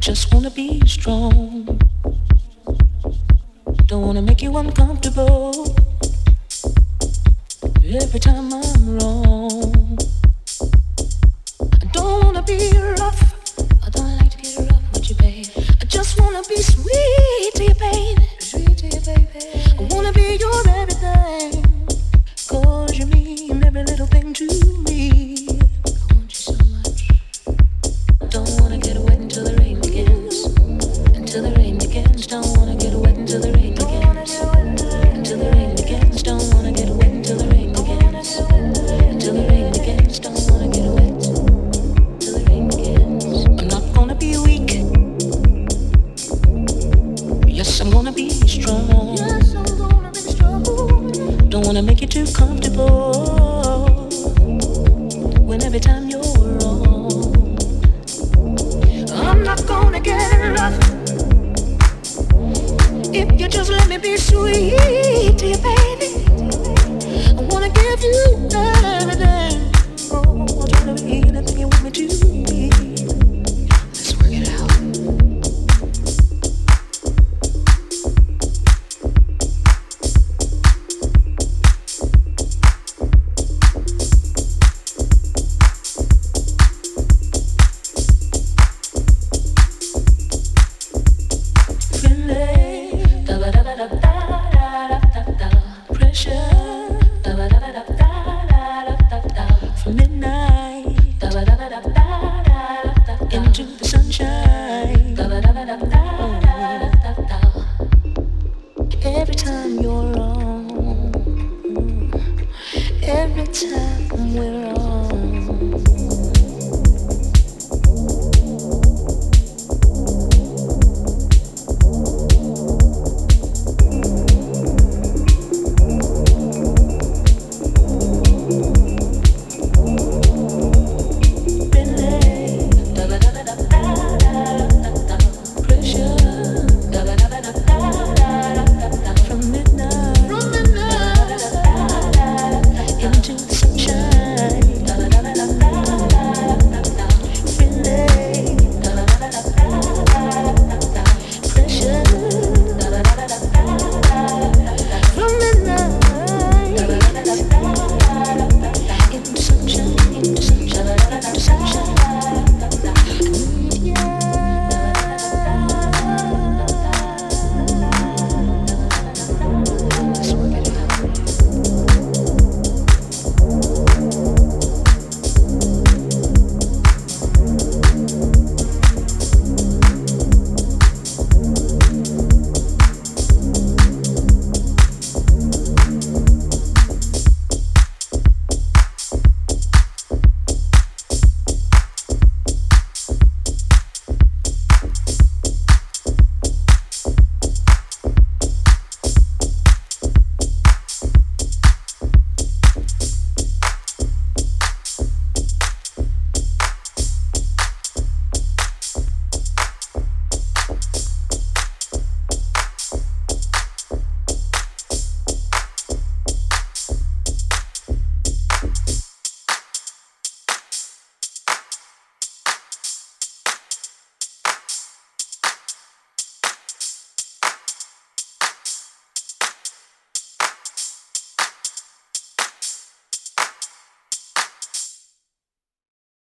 just wanna be strong. Don't wanna make you uncomfortable every time I'm wrong. I don't wanna be rough. I don't like to get rough with you, babe. I just wanna be sweet to you, baby. Sweet to you, baby. I wanna be your everything. 'Cause you mean every little thing to me. I want you so much. Don't wanna get wet until the rain begins. Until the rain begins. Don't wanna get wet until the rain begins. Until the rain begins. Don't wanna get wet until the rain begins. Until the rain begins. Don't wanna get wet till the rain begins. I'm not gonna be weak. Yes, I'm gonna be strong. Yes, I'm gonna be strong. Don't wanna make you too comfortable when every time you're wrong. I'm not gonna get rough if you just let me be sweet to you, baby. I wanna give you everything. Oh, I'll try to be anything you want me to be. Let's work it out. Every time you're wrong, every time we're